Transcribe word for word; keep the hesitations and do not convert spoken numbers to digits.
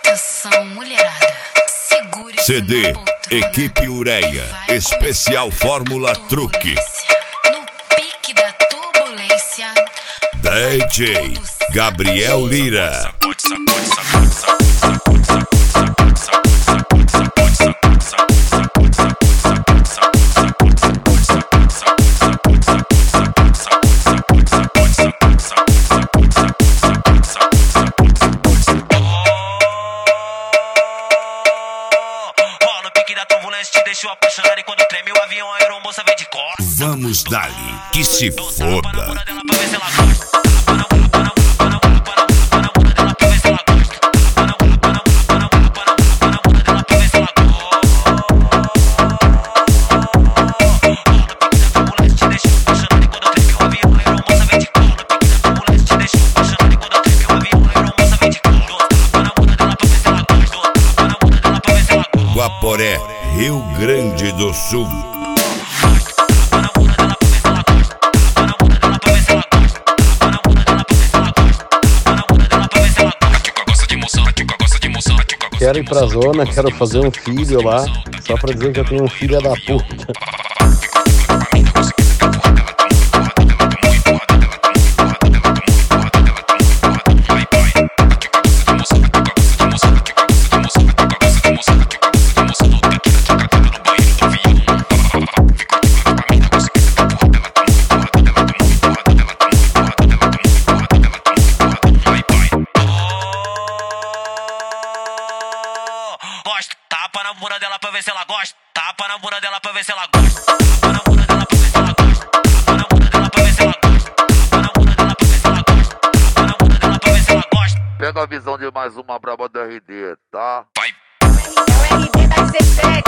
Atenção, mulherada, segure C D Equipe Ureia, especial Fórmula Truque. No pique da turbulência, D J Gabriel Lira. Te deixou apaixonado e quando treme o avião, a aeromoça vem de costas. Vamos dali, que se foda. Guaporé, Rio Grande do Sul. Quero ir pra zona, quero fazer um filho lá, só pra dizer que eu tenho um filho da puta. Gosto, tapa na bunda dela pra ver se ela gosta. Tapa na bunda dela pra ver se ela gosta. Tapa na bunda dela pra ver se ela gosta. Tapa na bunda dela pra ver se ela gosta. Tapa na bunda dela pra ver se ela gosta. Tapa na bunda dela pra ver se ela gosta. Pega a visão de mais uma braba do R D, tá? Vai. É o R D da dezesseis.